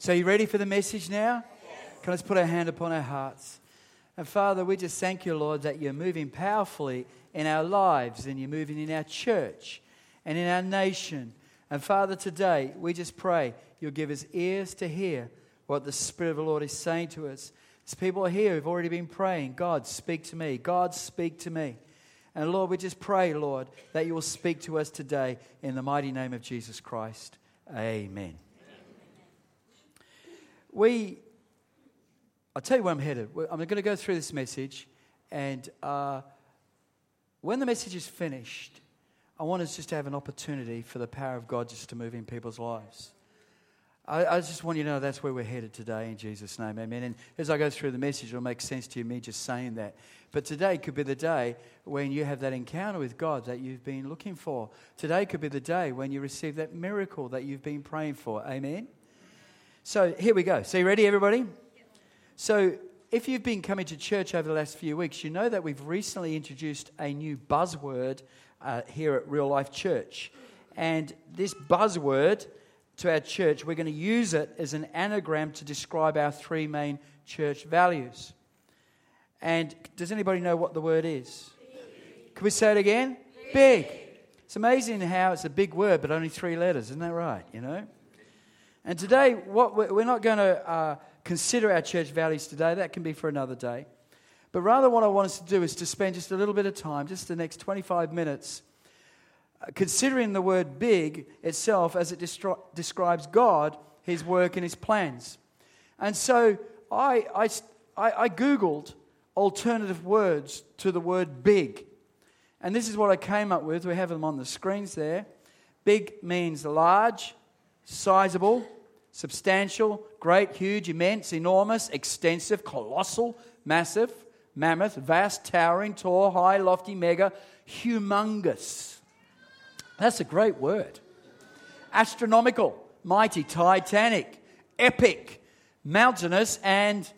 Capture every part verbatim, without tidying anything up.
So you ready for the message now? Yes. Can I just put our hand upon our hearts? And Father, we just thank you, Lord, that you're moving powerfully in our lives and you're moving in our church and in our nation. And Father, today we just pray you'll give us ears to hear what the Spirit of the Lord is saying to us. There's people here who've already been praying, God, speak to me. God, speak to me. And Lord, we just pray, Lord, that you will speak to us today in the mighty name of Jesus Christ. Amen. We, I'll tell you where I'm headed. I'm going to go through this message, and uh, when the message is finished, I want us just to have an opportunity for the power of God just to move in people's lives. I, I just want you to know that's where we're headed today in Jesus' name. Amen. And as I go through the message, it'll make sense to you, me just saying that. But today could be the day when you have that encounter with God that you've been looking for. Today could be the day when you receive that miracle that you've been praying for. Amen. So here we go. So you ready, everybody? So if you've been coming to church over the last few weeks, you know that we've recently introduced a new buzzword uh, here at Real Life Church. And this buzzword to our church, we're going to use it as an anagram to describe our three main church values. And does anybody know what the word is? Big. Can we say it again? Big. Big. It's amazing how it's a big word, but only three letters. Isn't that right? You know? And today, what we're not going to uh, consider our church values today. That can be for another day. But rather what I want us to do is to spend just a little bit of time, just the next twenty-five minutes, uh, considering the word big itself as it destri- describes God, His work and His plans. And so I, I, I, I Googled alternative words to the word big. And this is what I came up with. We have them on the screens there. Big means large, sizable, substantial, great, huge, immense, enormous, extensive, colossal, massive, mammoth, vast, towering, tall, high, lofty, mega, humongous. That's a great word. Astronomical, mighty, titanic, epic, mountainous, and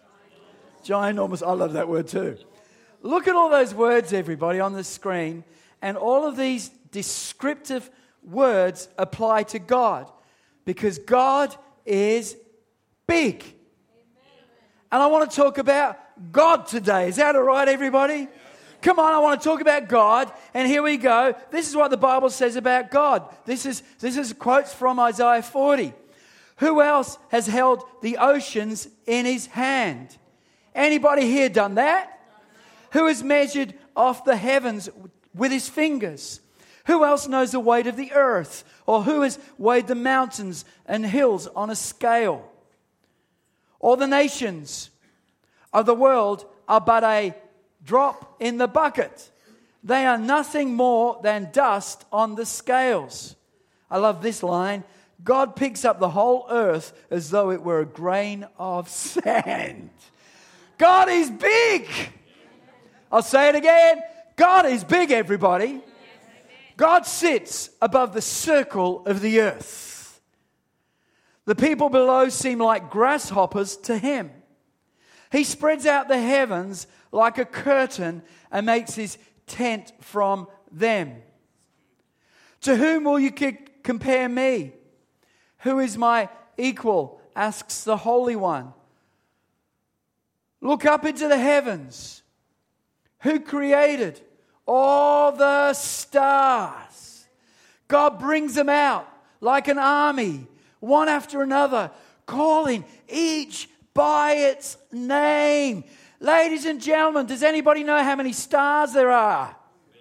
ginormous. I love that word too. Look at all those words, everybody, on the screen. And all of these descriptive words apply to God. Because God is big. And I want to talk about God today. Is that all right, everybody? Come on, I want to talk about God. And here we go. This is what the Bible says about God. This is, this is quotes from Isaiah forty. Who else has held the oceans in his hand? Anybody here done that? Who has measured off the heavens with his fingers? Who else knows the weight of the earth? Or who has weighed the mountains and hills on a scale? All the nations of the world are but a drop in the bucket. They are nothing more than dust on the scales. I love this line. God picks up the whole earth as though it were a grain of sand. God is big. I'll say it again. God is big, everybody. God sits above the circle of the earth. The people below seem like grasshoppers to Him. He spreads out the heavens like a curtain and makes His tent from them. To whom will you c- compare me? Who is my equal? Asks the Holy One. Look up into the heavens. Who created all the stars? God brings them out like an army, one after another, calling each by its name. Ladies and gentlemen, does anybody know how many stars there are?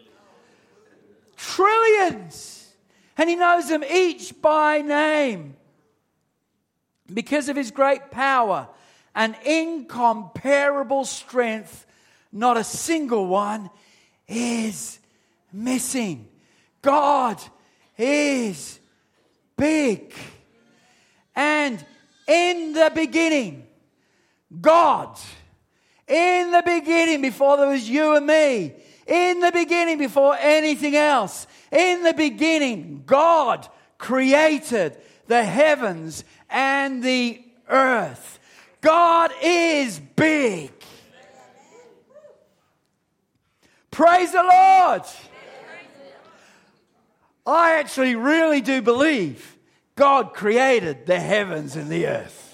Trillions. And He knows them each by name. Because of His great power and incomparable strength, not a single one is missing. God is big. And in the beginning, God, in the beginning, before there was you and me, in the beginning, before anything else, in the beginning, God created the heavens and the earth. God is big. Praise the Lord. I actually really do believe God created the heavens and the earth.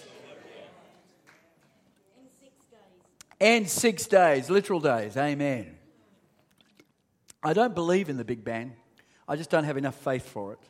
In six days. And six days, literal days. Amen. I don't believe in the Big Bang. I just don't have enough faith for it.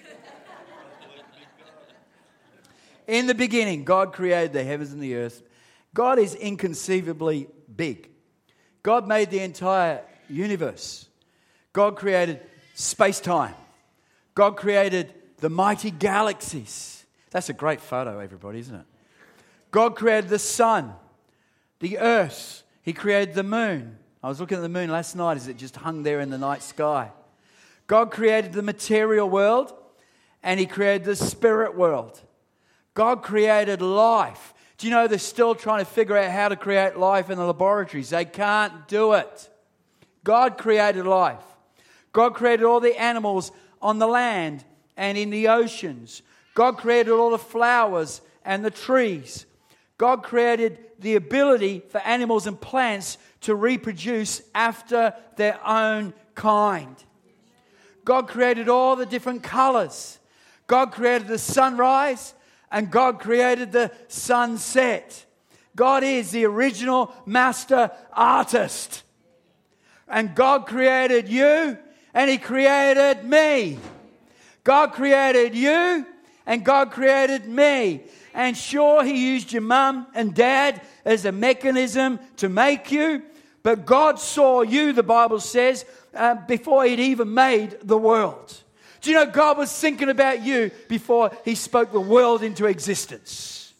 In the beginning, God created the heavens and the earth. God is inconceivably big. God made the entire universe. God created space-time. God created the mighty galaxies. That's a great photo, everybody, isn't it? God created the sun, the earth. He created the moon. I was looking at the moon last night as it just hung there in the night sky. God created the material world, and He created the spirit world. God created life. Do you know they're still trying to figure out how to create life in the laboratories? They can't do it. God created life. God created all the animals on the land and in the oceans. God created all the flowers and the trees. God created the ability for animals and plants to reproduce after their own kind. God created all the different colors. God created the sunrise. And God created the sunset. God is the original master artist. And God created you, and He created me. God created you, and God created me. And sure, He used your mum and dad as a mechanism to make you. But God saw you, the Bible says, uh, before He'd even made the world. Do you know God was thinking about you before He spoke the world into existence?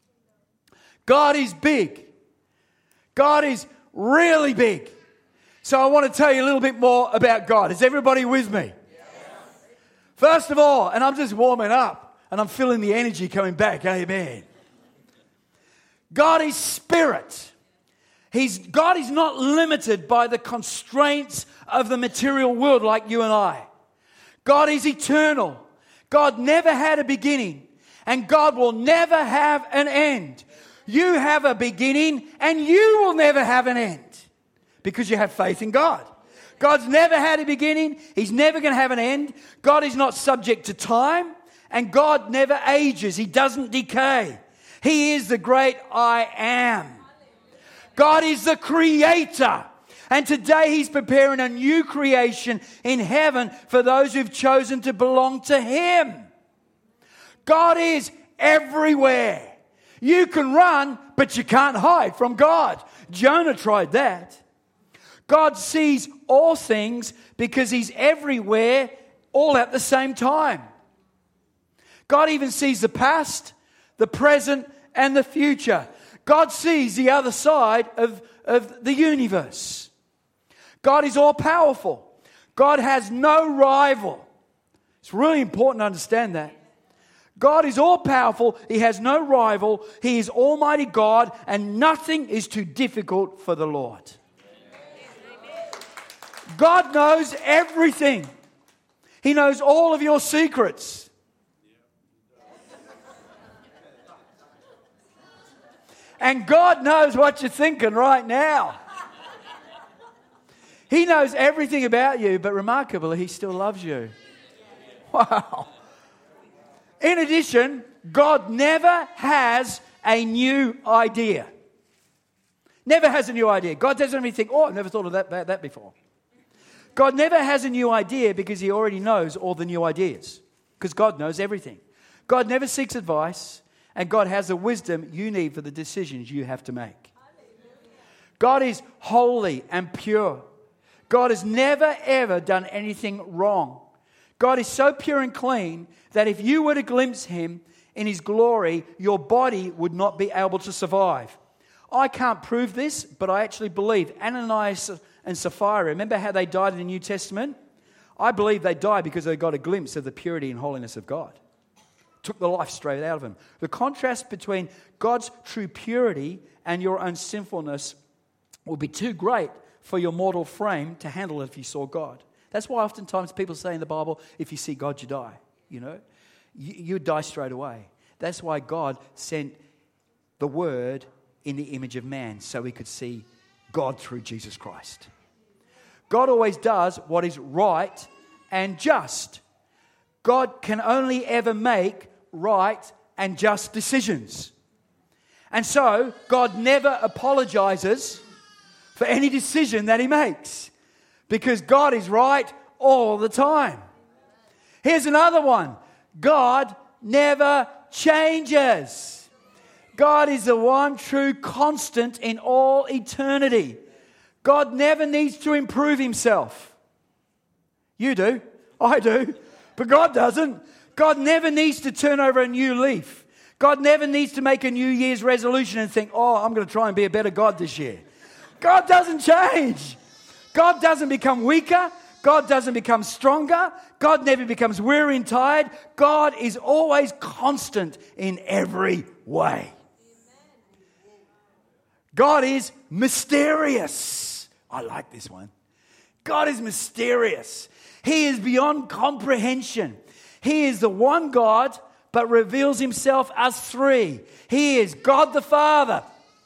God is big. God is really big. So I want to tell you a little bit more about God. Is everybody with me? Yes. First of all, and I'm just warming up and I'm feeling the energy coming back. Amen. God is spirit. He's, God is not limited by the constraints of the material world like you and I. God is eternal. God never had a beginning, and God will never have an end. You have a beginning, and you will never have an end because you have faith in God. God's never had a beginning. He's never going to have an end. God is not subject to time, and God never ages. He doesn't decay. He is the great I am. God is the creator. And today He's preparing a new creation in heaven for those who've chosen to belong to Him. God is everywhere. You can run, but you can't hide from God. Jonah tried that. God sees all things because He's everywhere all at the same time. God even sees the past, the present, and the future. God sees the other side of, of the universe. God is all-powerful. God has no rival. It's really important to understand that. God is all-powerful. He has no rival. He is Almighty God, and nothing is too difficult for the Lord. God knows everything. He knows all of your secrets. And God knows what you're thinking right now. He knows everything about you, but remarkably, He still loves you. Wow. In addition, God never has a new idea. Never has a new idea. God doesn't even think, oh, I've never thought of that, that, that before. God never has a new idea because He already knows all the new ideas. Because God knows everything. God never seeks advice, and God has the wisdom you need for the decisions you have to make. God is holy and pure. God has never, ever done anything wrong. God is so pure and clean that if you were to glimpse Him in His glory, your body would not be able to survive. I can't prove this, but I actually believe Ananias and Sapphira, remember how they died in the New Testament? I believe they died because they got a glimpse of the purity and holiness of God. Took the life straight out of them. The contrast between God's true purity and your own sinfulness will be too great for your mortal frame to handle it if you saw God. That's why oftentimes people say in the Bible, if you see God, you die. You know, you, you die straight away. That's why God sent the Word in the image of man so we could see God through Jesus Christ. God always does what is right and just. God can only ever make right and just decisions. And so, God never apologizes for any decision that He makes, because God is right all the time. Here's another one. God never changes. God is the one true constant in all eternity. God never needs to improve Himself. You do. I do. But God doesn't. God never needs to turn over a new leaf. God never needs to make a New Year's resolution and think, oh, I'm going to try and be a better God this year. God doesn't change. God doesn't become weaker. God doesn't become stronger. God never becomes weary and tired. God is always constant in every way. God is mysterious. I like this one. God is mysterious. He is beyond comprehension. He is the one God, but reveals Himself as three. He is God the Father.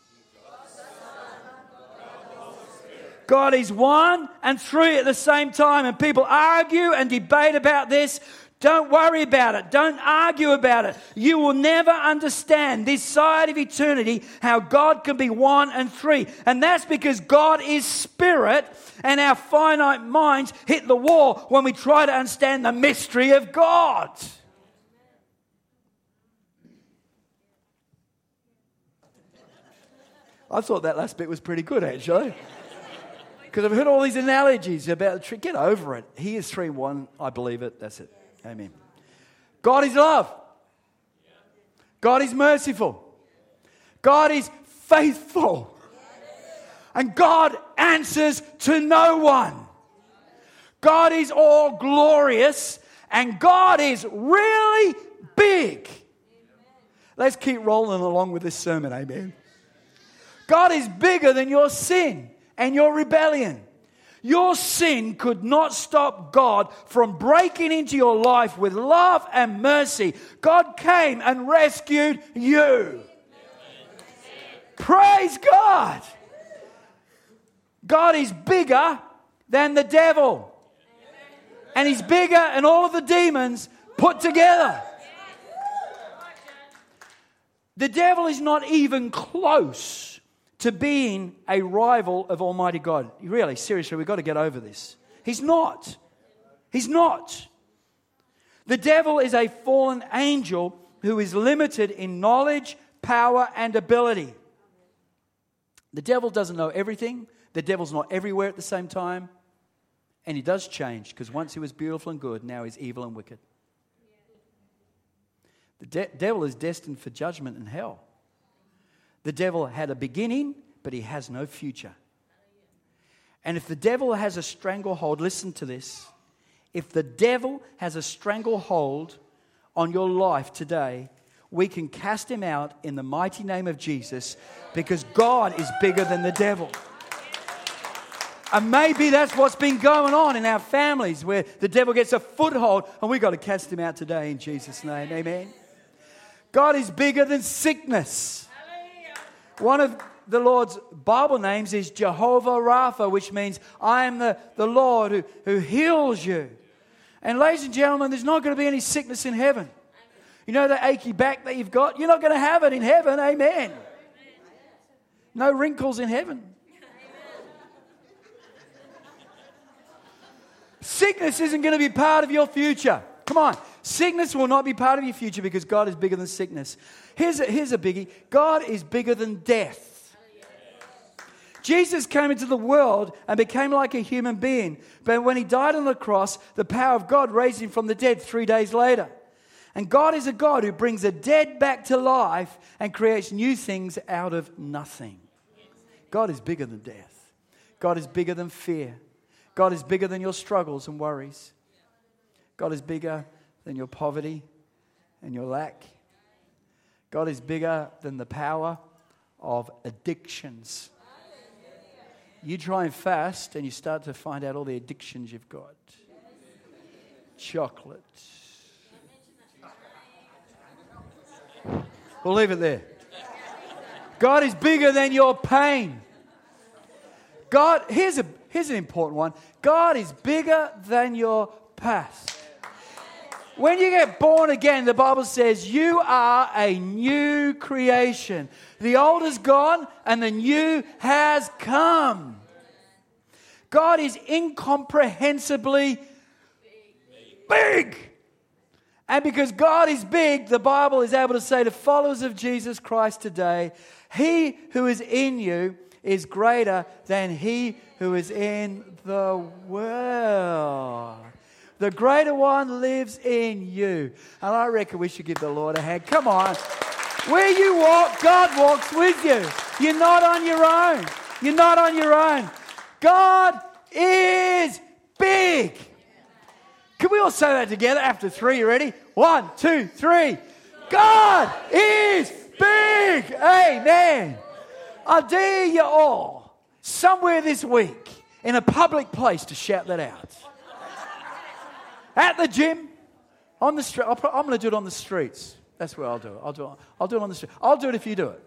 God is one and three at the same time. And people argue and debate about this. Don't worry about it. Don't argue about it. You will never understand this side of eternity how God can be one and three. And that's because God is spirit, and our finite minds hit the wall when we try to understand the mystery of God. I thought that last bit was pretty good, actually. Because I've heard all these analogies about the tree. Get over it. He is three one. I believe it. That's it. Amen. God is love. God is merciful. God is faithful. And God answers to no one. God is all glorious. And God is really big. Let's keep rolling along with this sermon. Amen. God is bigger than your sin and your rebellion. Your sin could not stop God from breaking into your life with love and mercy. God came and rescued you. Praise God. God is bigger than the devil. And He's bigger than all of the demons put together. The devil is not even close to being a rival of Almighty God. Really, seriously, we've got to get over this. He's not. He's not. The devil is a fallen angel who is limited in knowledge, power, and ability. The devil doesn't know everything. The devil's not everywhere at the same time. And he does change, because once he was beautiful and good, now he's evil and wicked. The de- devil is destined for judgment and hell. The devil had a beginning, but he has no future. And if the devil has a stranglehold, listen to this. If the devil has a stranglehold on your life today, we can cast him out in the mighty name of Jesus, because God is bigger than the devil. And maybe that's what's been going on in our families, where the devil gets a foothold, and we've got to cast him out today in Jesus' name. Amen. God is bigger than sickness. One of the Lord's Bible names is Jehovah Rapha, which means I am the, the Lord who, who heals you. And ladies and gentlemen, there's not going to be any sickness in heaven. You know that achy back that you've got? You're not going to have it in heaven. Amen. No wrinkles in heaven. Sickness isn't going to be part of your future. Come on. Sickness will not be part of your future, because God is bigger than sickness. Here's a, here's a biggie. God is bigger than death. Jesus came into the world and became like a human being. But when He died on the cross, the power of God raised Him from the dead three days later. And God is a God who brings the dead back to life and creates new things out of nothing. God is bigger than death. God is bigger than fear. God is bigger than your struggles and worries. God is bigger than your poverty and your lack. God is bigger than the power of addictions. You try and fast and you start to find out all the addictions you've got. Chocolate. We'll leave it there. God is bigger than your pain. God, here's a here's an important one. God is bigger than your past. When you get born again, the Bible says you are a new creation. The old is gone and the new has come. God is incomprehensibly big. And because God is big, the Bible is able to say to followers of Jesus Christ today, he who is in you is greater than he who is in the world. The greater one lives in you. And I reckon we should give the Lord a hand. Come on. Where you walk, God walks with you. You're not on your own. You're not on your own. God is big. Can we all say that together after three? You ready? One, two, three. God is big. Amen. I dare you all, somewhere this week, in a public place, to shout that out. At the gym, on the street. I'm going to do it on the streets. That's where I'll do it. I'll do it. I'll do it on the street. I'll do it if you do it.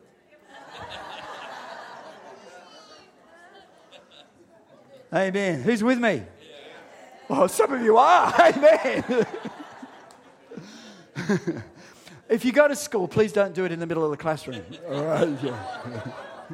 Amen. Who's with me? Well, some of you are. Amen. If you go to school, please don't do it in the middle of the classroom. All right. Yeah.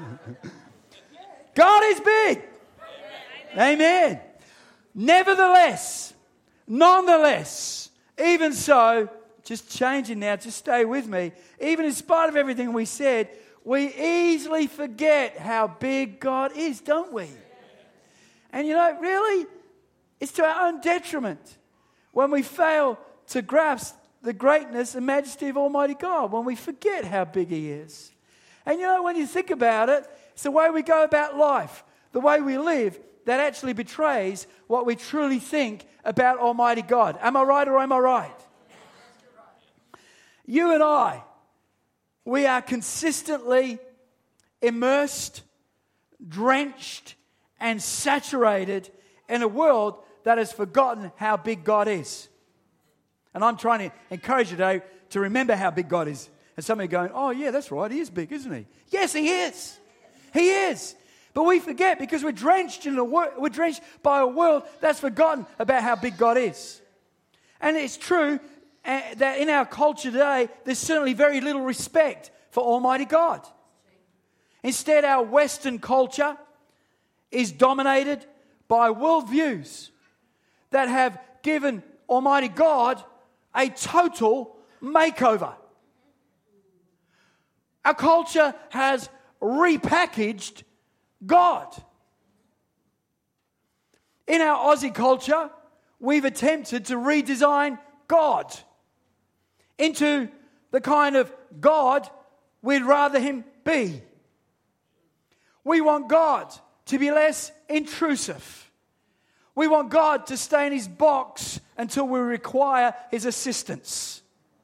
God is big. Amen. Nevertheless, nonetheless, even so, just changing now, just stay with me. Even in spite of everything we said, we easily forget how big God is, don't we? And you know, really, it's to our own detriment when we fail to grasp the greatness and majesty of Almighty God, when we forget how big He is. And you know, when you think about it, it's the way we go about life, the way we live, that actually betrays what we truly think about Almighty God. Am I right or am I right? You and I, we are consistently immersed, drenched, and saturated in a world that has forgotten how big God is. And I'm trying to encourage you today to remember how big God is. And some of you are going, oh yeah, that's right, He is big, isn't He? Yes, He is. He is. But we forget because we're drenched in a wor- we're drenched by a world that's forgotten about how big God is. And it's true uh, that in our culture today, there's certainly very little respect for Almighty God. Instead, our Western culture is dominated by worldviews that have given Almighty God a total makeover. Our culture has repackaged God. In our Aussie culture, we've attempted to redesign God into the kind of God we'd rather Him be. We want God to be less intrusive. We want God to stay in His box until we require His assistance.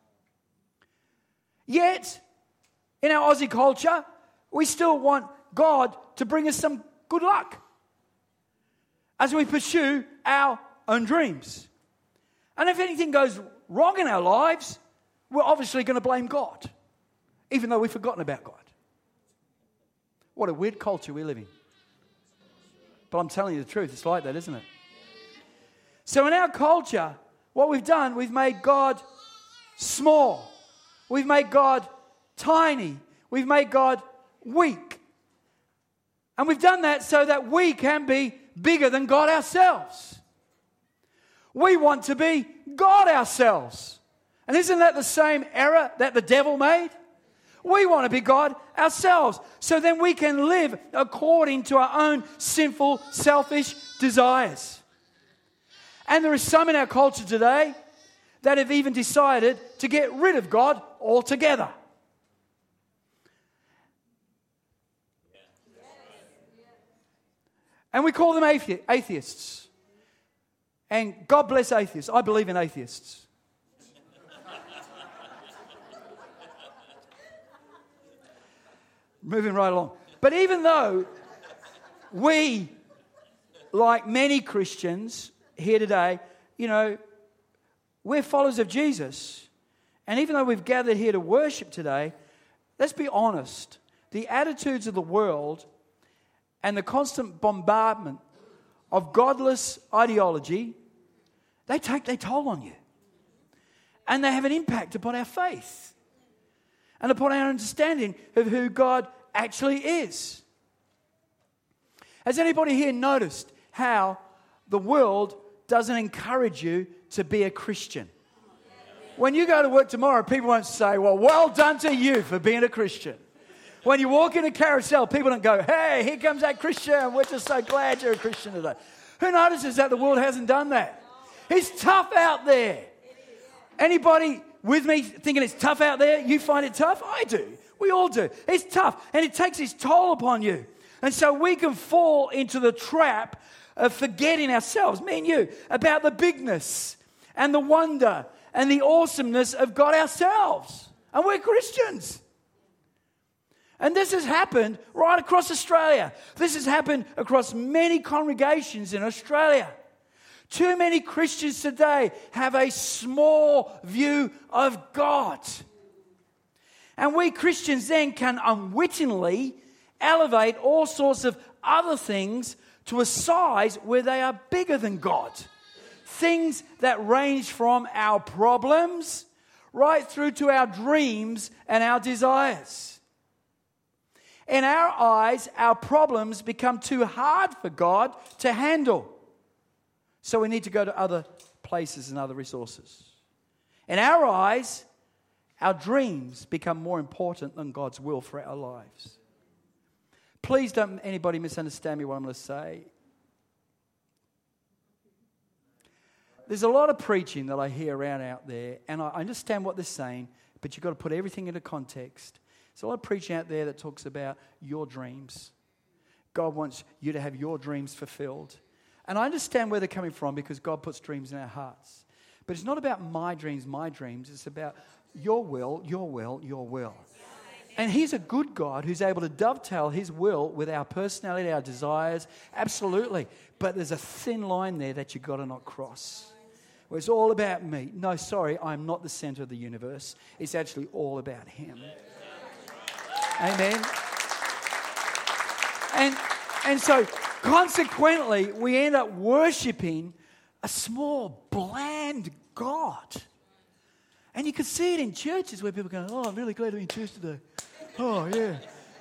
Yet, in our Aussie culture, we still want God to bring us some good luck as we pursue our own dreams. And if anything goes wrong in our lives, we're obviously going to blame God, even though we've forgotten about God. What a weird culture we live in. But I'm telling you the truth, it's like that, isn't it? So in our culture, what we've done, we've made God small. We've made God tiny. We've made God weak. And we've done that so that we can be bigger than God ourselves. We want to be God ourselves. And isn't that the same error that the devil made? We want to be God ourselves. So then we can live according to our own sinful, selfish desires. And there is some in our culture today that have even decided to get rid of God altogether. And we call them athe- atheists. And God bless atheists. I believe in atheists. Moving right along. But even though we, like many Christians here today, you know, we're followers of Jesus. And even though we've gathered here to worship today, let's be honest. The attitudes of the world and the constant bombardment of godless ideology, they take their toll on you. And they have an impact upon our faith and upon our understanding of who God actually is. Has anybody here noticed how the world doesn't encourage you to be a Christian? When you go to work tomorrow, people won't say, well, well done to you for being a Christian. When you walk in a carousel, people don't go, hey, here comes that Christian. We're just so glad you're a Christian today. Who notices that the world hasn't done that? It's tough out there. Anybody with me thinking it's tough out there? You find it tough? I do. We all do. It's tough, and it takes its toll upon you. And so we can fall into the trap of forgetting ourselves, me and you, about the bigness and the wonder and the awesomeness of God ourselves. And we're Christians. And this has happened right across Australia. This has happened across many congregations in Australia. Too many Christians today have a small view of God. And we Christians then can unwittingly elevate all sorts of other things to a size where they are bigger than God. Things that range from our problems right through to our dreams and our desires. In our eyes, our problems become too hard for God to handle. So we need to go to other places and other resources. In our eyes, our dreams become more important than God's will for our lives. Please don't anybody misunderstand me what I'm going to say. There's a lot of preaching that I hear around out there, and I understand what they're saying, but you've got to put everything into context. There's a lot of preaching out there that talks about your dreams. God wants you to have your dreams fulfilled. And I understand where they're coming from because God puts dreams in our hearts. But it's not about my dreams, my dreams. It's about your will, your will, your will. And He's a good God who's able to dovetail His will with our personality, our desires. Absolutely. But there's a thin line there that you've got to not cross. Where it's all about me. No, sorry, I'm not the center of the universe. It's actually all about Him. Amen. And, and so... consequently, we end up worshiping a small, bland God. And you can see it in churches where people go, oh, I'm really glad to be in church today. Oh, yeah.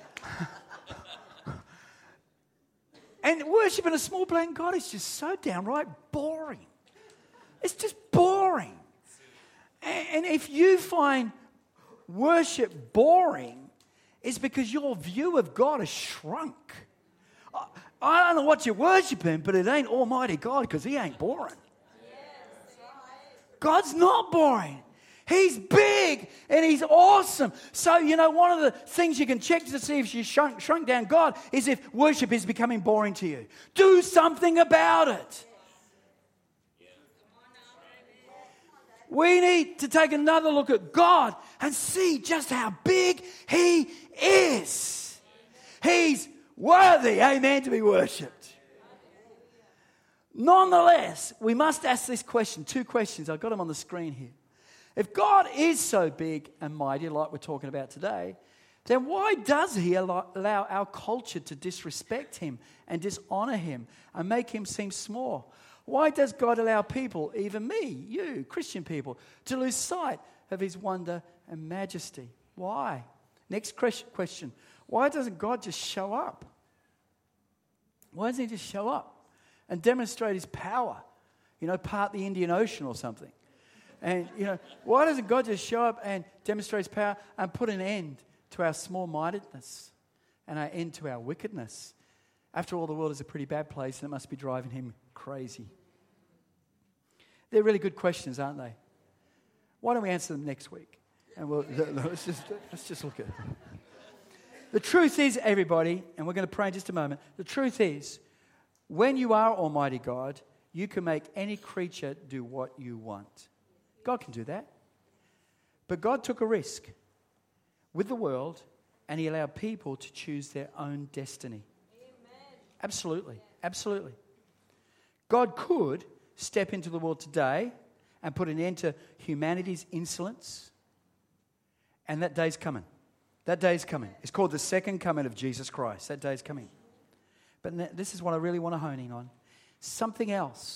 And worshiping a small, bland God is just so downright boring. It's just boring. And, and if you find worship boring, it's because your view of God has shrunk. I don't know what you're worshiping, but it ain't Almighty God because He ain't boring. God's not boring. He's big and He's awesome. So, you know, one of the things you can check to see if you shrunk, shrunk down God is if worship is becoming boring to you. Do something about it. We need to take another look at God and see just how big He is. He's worthy, amen, to be worshipped. Nonetheless, we must ask this question, two questions. I've got them on the screen here. If God is so big and mighty, like we're talking about today, then why does He allow our culture to disrespect Him and dishonor Him and make Him seem small? Why does God allow people, even me, you, Christian people, to lose sight of His wonder and majesty? Why? Next question. Why doesn't God just show up? Why doesn't He just show up and demonstrate His power? You know, part the Indian Ocean or something. And, you know, why doesn't God just show up and demonstrate His power and put an end to our small-mindedness and an end to our wickedness? After all, the world is a pretty bad place and it must be driving Him crazy. They're really good questions, aren't they? Why don't we answer them next week? And we'll, let's just, let's just look at it. The truth is, everybody, and we're going to pray in just a moment, the truth is, when you are Almighty God, you can make any creature do what you want. God can do that. But God took a risk with the world, and He allowed people to choose their own destiny. Amen. Absolutely, absolutely. God could step into the world today and put an end to humanity's insolence, and that day's coming. That day's coming. It's called the second coming of Jesus Christ. That day's coming. But this is what I really want to hone in on. Something else.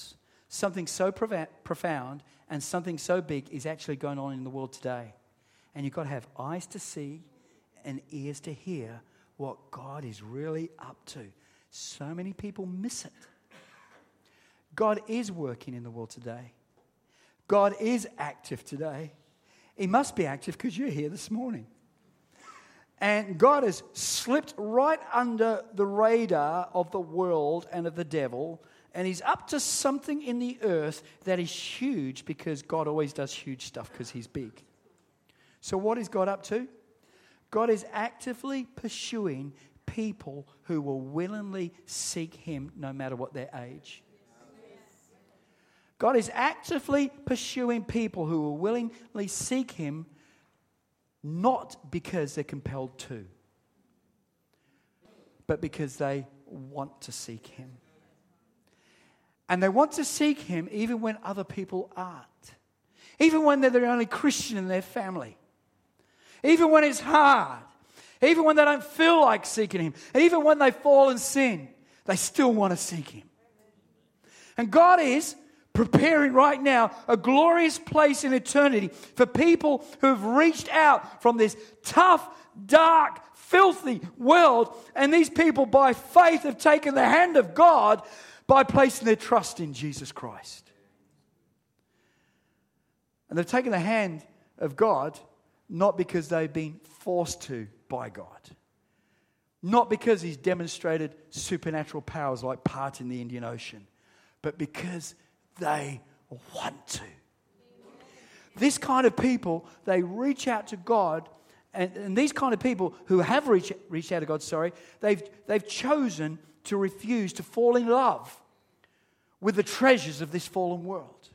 Something so prova- profound and something so big is actually going on in the world today. And you've got to have eyes to see and ears to hear what God is really up to. So many people miss it. God is working in the world today. God is active today. He must be active because you're here this morning. And God has slipped right under the radar of the world and of the devil, and he's up to something in the earth that is huge, because God always does huge stuff because he's big. So what is God up to? God is actively pursuing people who will willingly seek him no matter what their age. God is actively pursuing people who will willingly seek him, not because they're compelled to, but because they want to seek him. And they want to seek him even when other people aren't. Even when they're the only Christian in their family. Even when it's hard. Even when they don't feel like seeking him. Even when they fall in sin, they still want to seek him. And God is preparing right now a glorious place in eternity for people who have reached out from this tough, dark, filthy world. And these people by faith have taken the hand of God by placing their trust in Jesus Christ. And they've taken the hand of God not because they've been forced to by God. Not because he's demonstrated supernatural powers like parting the Indian Ocean, but because they want to. This kind of people, they reach out to God, and, and these kind of people who have reached, reached out to God, sorry, they've, they've chosen to refuse to fall in love with the treasures of this fallen world.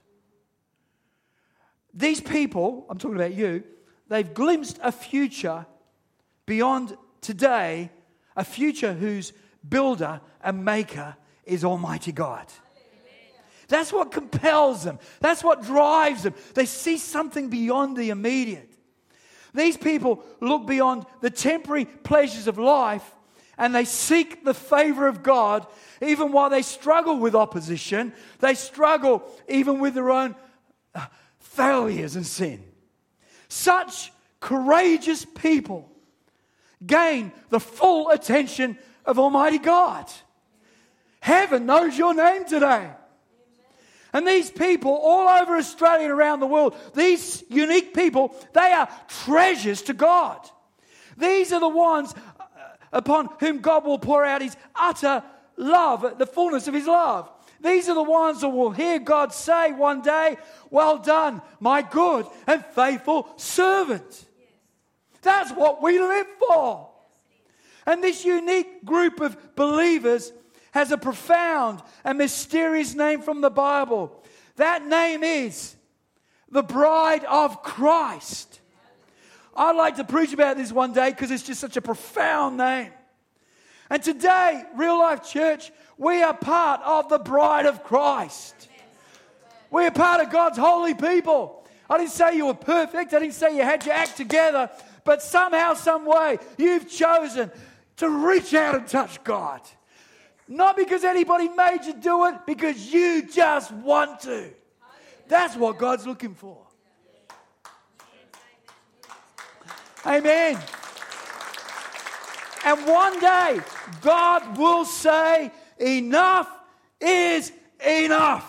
These people, I'm talking about you, they've glimpsed a future beyond today, a future whose builder and maker is Almighty God. That's what compels them. That's what drives them. They see something beyond the immediate. These people look beyond the temporary pleasures of life, and they seek the favor of God even while they struggle with opposition. They struggle even with their own failures and sin. Such courageous people gain the full attention of Almighty God. Heaven knows your name today. And these people all over Australia and around the world, these unique people, they are treasures to God. These are the ones upon whom God will pour out his utter love, the fullness of his love. These are the ones that will hear God say one day, "Well done, my good and faithful servant." That's what we live for. And this unique group of believers has a profound and mysterious name from the Bible. That name is the Bride of Christ. I'd like to preach about this one day because it's just such a profound name. And today, Real Life Church, we are part of the Bride of Christ. We are part of God's holy people. I didn't say you were perfect. I didn't say you had your act together. But somehow, some way, you've chosen to reach out and touch God. Not because anybody made you do it, because you just want to. That's what God's looking for. Amen. And one day, God will say, enough is enough.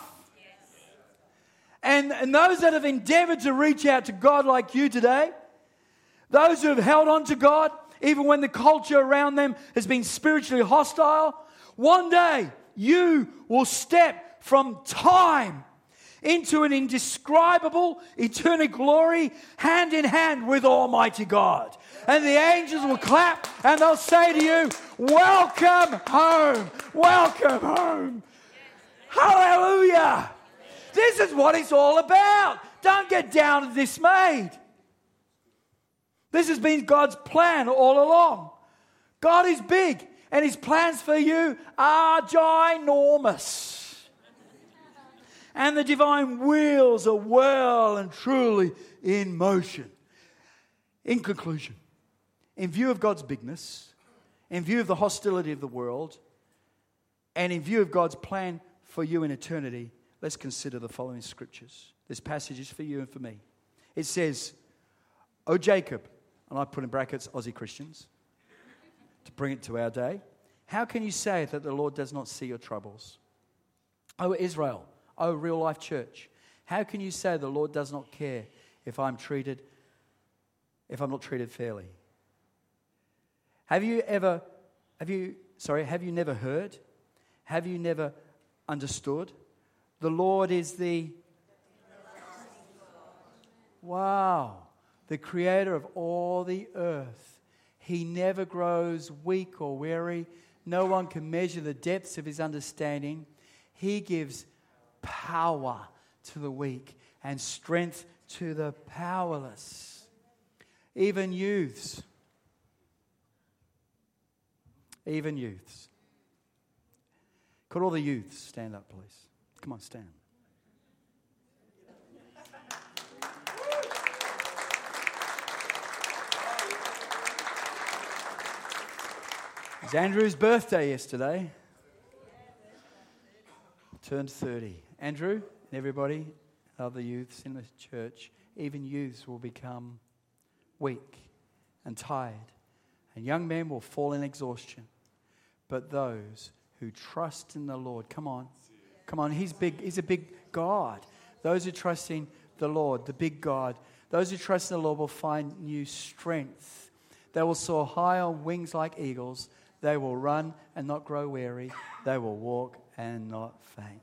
And, and those that have endeavored to reach out to God like you today, those who have held on to God, even when the culture around them has been spiritually hostile, one day you will step from time into an indescribable eternal glory, hand in hand with Almighty God. And the angels will clap and they'll say to you, "Welcome home, welcome home." Hallelujah. This is what it's all about. Don't get down and dismayed. This has been God's plan all along. God is big, and his plans for you are ginormous. And the divine wheels are well and truly in motion. In conclusion, in view of God's bigness, in view of the hostility of the world, and in view of God's plan for you in eternity, let's consider the following scriptures. This passage is for you and for me. It says, O Jacob, and I put in brackets Aussie Christians, to bring it to our day, how can you say that the Lord does not see your troubles? O Israel, O real life church, how can you say the Lord does not care if I'm treated, if I'm not treated fairly? Have you ever, have you, sorry, have you never heard? Have you never understood? The Lord is the, wow, the creator of all the earth. He never grows weak or weary. No one can measure the depths of his understanding. He gives power to the weak and strength to the powerless. Even youths. Even youths. Could all the youths stand up, please? Come on, stand. It was Andrew's birthday yesterday. Turned thirty. Andrew and everybody, other youths in the church, even youths will become weak and tired, and young men will fall in exhaustion. But those who trust in the Lord, come on, come on, he's big, he's a big God. Those who trust in the Lord, the big God, those who trust in the Lord will find new strength. They will soar high on wings like eagles. They will run and not grow weary. They will walk and not faint.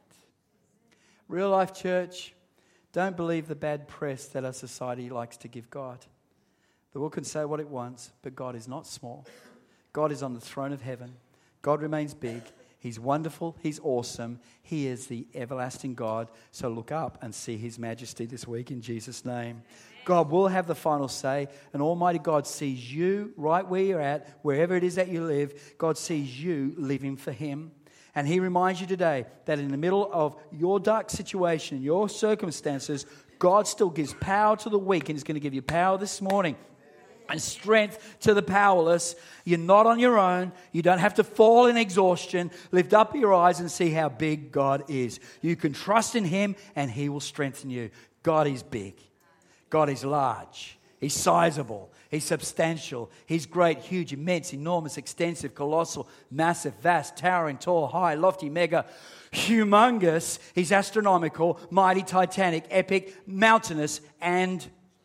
Real life church, don't believe the bad press that our society likes to give God. The world can say what it wants, but God is not small. God is on the throne of heaven. God remains big. He's wonderful. He's awesome. He is the everlasting God. So look up and see his majesty this week in Jesus' name. God will have the final say, and Almighty God sees you right where you're at, wherever it is that you live. God sees you living for him. And he reminds you today that in the middle of your dark situation, your circumstances, God still gives power to the weak, and he's going to give you power this morning and strength to the powerless. You're not on your own. You don't have to fall in exhaustion. Lift up your eyes and see how big God is. You can trust in him, and he will strengthen you. God is big. God is large. He's sizable. He's substantial. He's great, huge, immense, enormous, extensive, colossal, massive, vast, towering, tall, high, lofty, mega, humongous. He's astronomical, mighty, titanic, epic, mountainous, and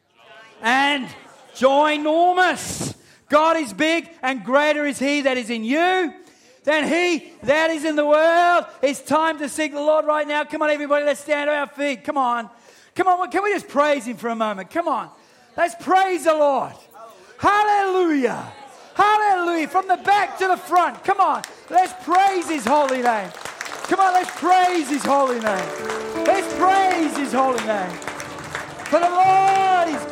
and ginormous. God is big, and greater is he that is in you than he that is in the world. It's time to seek the Lord right now. Come on, everybody, let's stand to our feet. Come on. Come on, can we just praise him for a moment? Come on. Let's praise the Lord. Hallelujah. Hallelujah. From the back to the front. Come on. Let's praise his holy name. Come on, let's praise his holy name. Let's praise his holy name. For the Lord is